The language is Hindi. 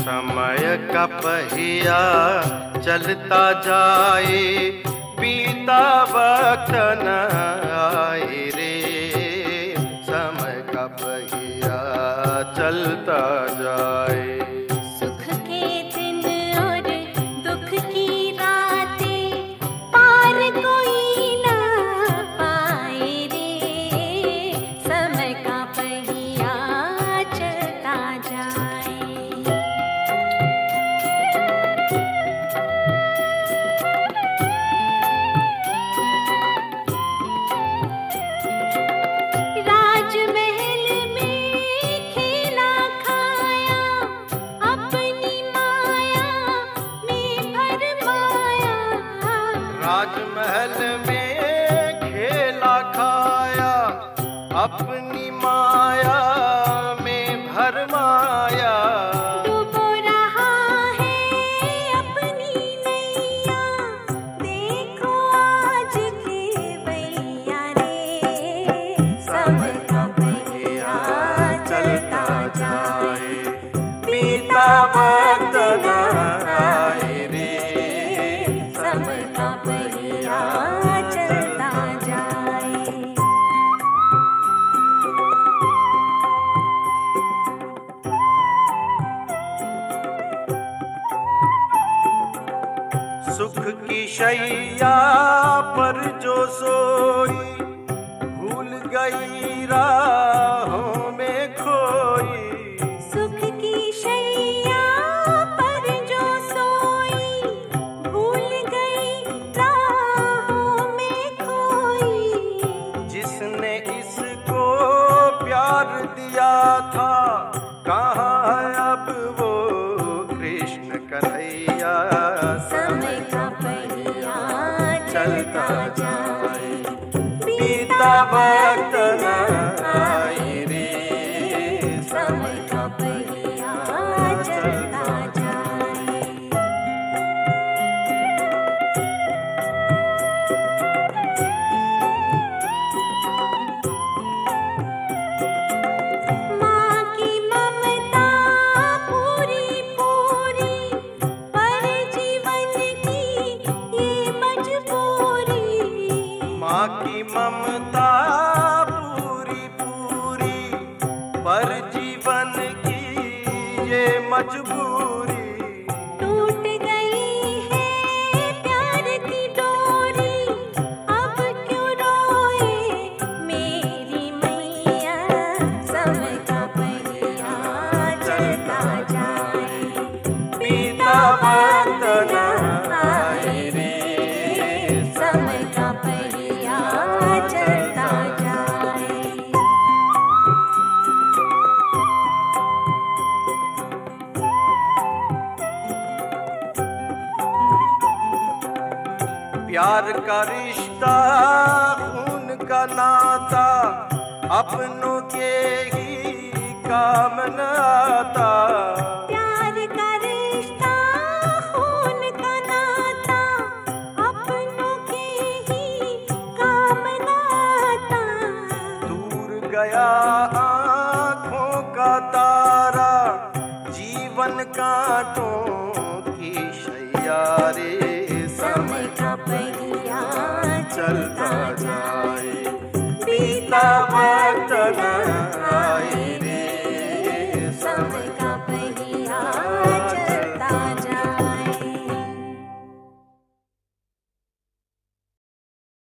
समय का पहिया चलता जाए, बीता वक्त न आए रे। समय का पहिया चलता जाए। सुख के दिन और दुख की रातें पार कोई ना पाए रे। समय का पहिया चलता जाए। राजमहल में खेला खाया, अपनी माया में भरमाया। राजमहल में खेला खाया, अपनी माया में भरमाया। डूबो रहा है अपनी नैया, देखो आज के भैया रे। समय का पहिया चलता जाए, बीता वक्त न आए रे। समय का पहिया चलता जाए। सुख की शैया पर जो सोई, भूल गई राहों में खोई। सुख की शैया पर जो सोई, भूल गई राहों में खोई। जिसने इसको प्यार दिया था, कहाँ है अब वो कृष्ण कन्हैया। समय का पहिया चलता जाए, बीता वक्त न आए रे। समय का पहिया चलता जाए। माँ की ममता पूरी पूरी, पर जीवन की ये मजबूरी। माँ की ममता पूरी पूरी, पर जीवन की ये मजबूरी। टूट गई है प्यार की डोरी, अब क्यों रोए मेरी मैया। समय का पहिया चलता जाए, बीता वक्त न आए रे। समय का पहिया चलता जाए। प्यार का रिश्ता खून का नाता, अपनों के ही काम न आता। प्यार का रिश्ता खून का नाता, अपनों के ही काम नाता। दूर गया आँखों का तारा, जीवन कांटों की शैया रे। समय का पहिया चलता जाए, बीता वक्त न